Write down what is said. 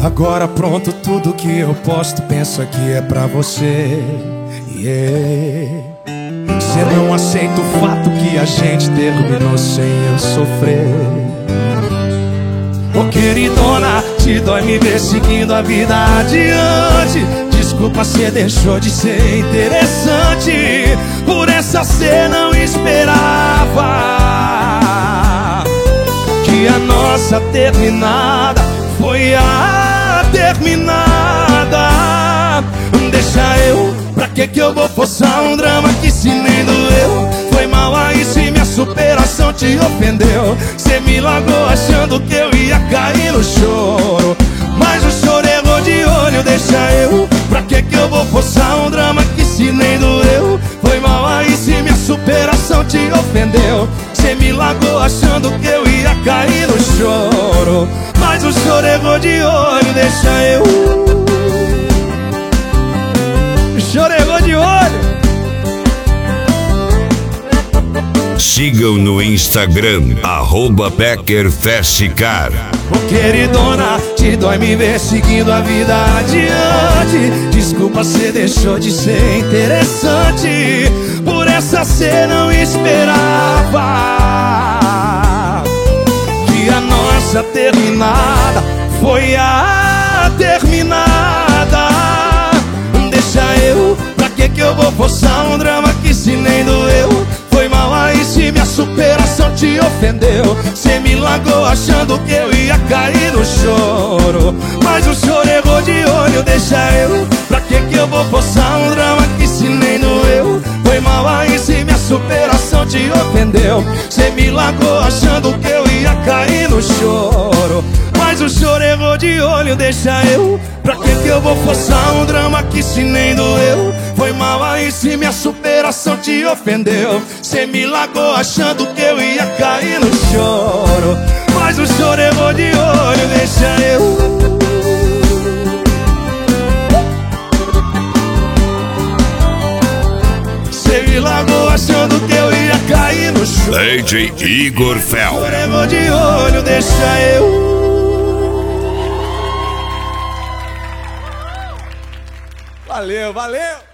Agora pronto, tudo que eu posto, penso que é pra você. Cê não aceita o fato que a gente terminou sem eu sofrer. Ô queridona, te dói me ver seguindo a vida adiante. Desculpa, cê deixou de ser interessante. Por essa cê não esperava que a nossa terminada foi a terminada. Deixa eu, pra que eu vou forçar um drama que se nem doeu? Foi mal aí se minha superação te ofendeu. Cê me largou achando que eu ia cair no choro, mas o choro errou de olho. Deixa eu, pra que eu vou forçar um drama que se nem doeu? Foi mal aí se minha superação te ofendeu. Cê me largou achando que eu ia cair no choro, mas o choro errou de olho. Deixa eu, o choro errou de olho. Sigam no Instagram, @PeckerFestCar. Ô queridona, te dói me ver seguindo a vida adiante. Desculpa, cê deixou de ser interessante. Por essa cê não esperava que a nossa terminada foi a terminada. Deixa eu, pra que eu vou forçar um drama que se nem doeu? Foi mal aí se minha superação te ofendeu. Cê me largou achando que eu ia cair no choro, mas o choro errou de olho. Deixa eu, pra que eu vou forçar um drama que se nem doeu? Foi mal aí se minha superação te ofendeu. Cê me largou achando que eu ia cair no choro, mas o choro errou de olho. Deixa eu, pra que eu vou forçar um drama que se nem doeu? Foi mal aí se minha superação te ofendeu. Cê me largou achando que eu ia cair no choro, mas o choro errou de olho. Deixa eu, cê me largou achando que eu ia cair no choro. DJ Igor Fel. O choro errou de olho. Deixa eu. Valeu, valeu!